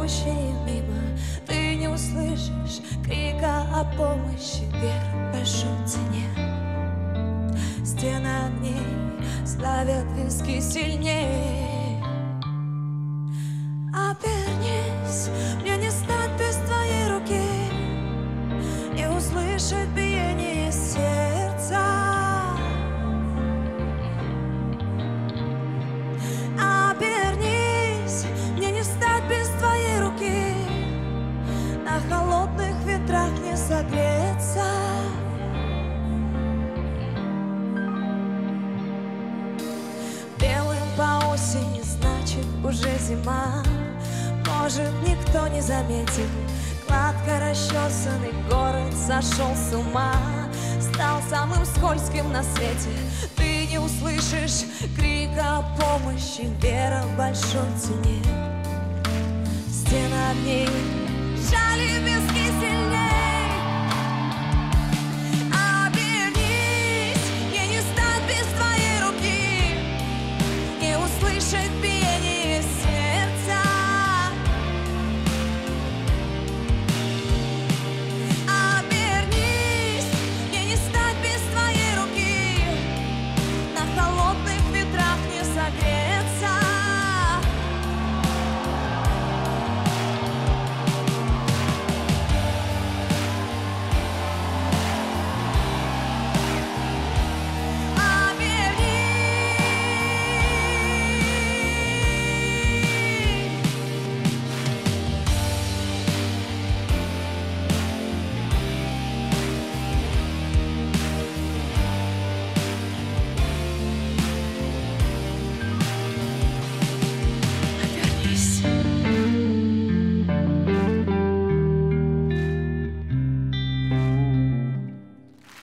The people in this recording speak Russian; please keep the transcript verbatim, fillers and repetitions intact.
мужчине мимо, ты не услышишь крика о помощи. Вверх в большой цене, стены огней славят виски сильнее. Обернись, мне не стать без твоей руки и услышать биение сердца. Обернись, мне не стать без твоей руки, на холодных ветрах не согреться. Белым по осени, значит уже зима. Может, никто не заметил, гладко расчесанный город сошел с ума, стал самым скользким на свете. Ты не услышишь крика о помощи, вера в большой цене. Стены огней жали виски сильнее.